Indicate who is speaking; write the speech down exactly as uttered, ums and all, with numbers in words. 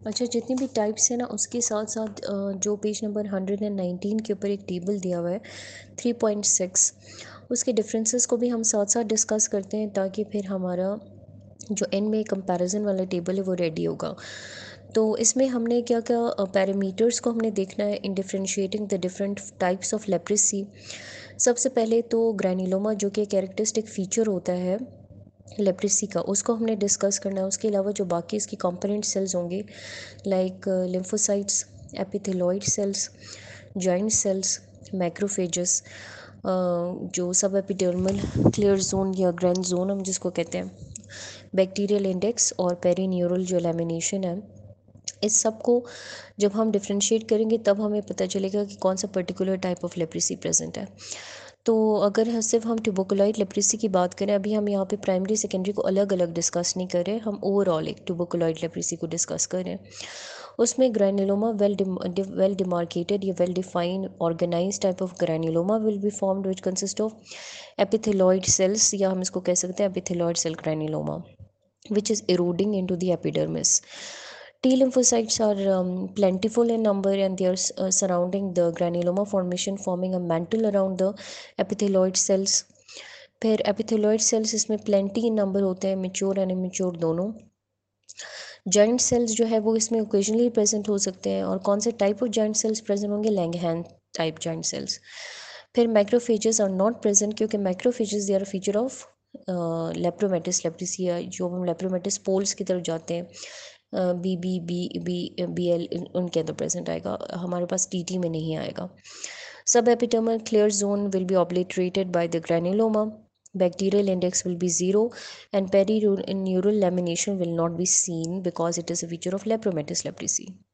Speaker 1: अच्छा, जितनी भी टाइप्स हैं ना उसके साथ साथ अ, जो page number hundred and nineteen के ऊपर एक टेबल दिया हुआ है थ्री पॉइंट सिक्स, उसके डिफरेंसेस को भी हम साथ साथ डिस्कस करते हैं ताकि फिर हमारा जो एंड में कंपैरिजन वाला टेबल है वो रेडी होगा। तो इसमें हमने क्या क्या पैरामीटर्स को हमने देखना है in differentiating the different types of leprosy. सबसे पहले तो ग्रैन्युलोमा जो कि कैरेक्टरिस्टिक फीचर होता है लेप्रेसी का, उसको हमने डिस्कस करना है। उसके अलावा जो बाकी इसकी कंपोनेंट सेल्स होंगे like lymphocytes, epithelioid cells, giant cells, macrophages, जो सब एपिडर्मल क्लियर जोन या ग्रैंड जोन हम जिसको कहते हैं, बैक्टीरियल इंडेक्स और पेरीन्यूरल जो लैमिनेशन है, इस सब को जब हम डिफ्रेंशिएट करेंगे तब हमें पता चलेगा कि कौन सा particular type of leprosy present है। तो अगर हम सिर्फ हम ट्यूबरकुलोइड लेप्रेसी की बात करें, अभी हम यहाँ पे प्राइमरी सेकेंडरी को अलग अलग डिस्कस नहीं कर रहे, हम ओवरऑल एक ट्यूबरकुलोइड लेप्रेसी को डिस्कस कर रहे हैं। उसमें ग्रैन्युलोमा वेल वेल डिमार्केटेड या well defined organise type of granuloma will be formed which consist of epithelioid cells, या हम इसको कह सकते हैं epithelioid cell granuloma which is eroding into the epidermis. T lymphocytes are um, plentiful in number and they are uh, surrounding the granuloma formation, forming a mantle around the epithelioid cells. फिर epithelioid cells इसमें plenty in number होते हैं, mature and immature दोनों। Giant cells जो है वो इसमें occasionally present हो सकते हैं, और कौन से type of giant cells present होंगे, लैंगहैन टाइप जॉइंट सेल्स। फिर मैक्रोफेजेस आर नॉट प्रेजेंट क्योंकि macrophages they are feature of lepromatous leprosy, जो हम लेप्रोमेटिस पोल्स की तरफ जाते हैं, B B B B B L उनके अंदर प्रेजेंट आएगा, हमारे पास टी टी में नहीं आएगा। Subepidermal clear zone will be obliterated by the granuloma, bacterial index will be zero, and perineural lamination will not be seen because it is a feature of lepromatous leprosy.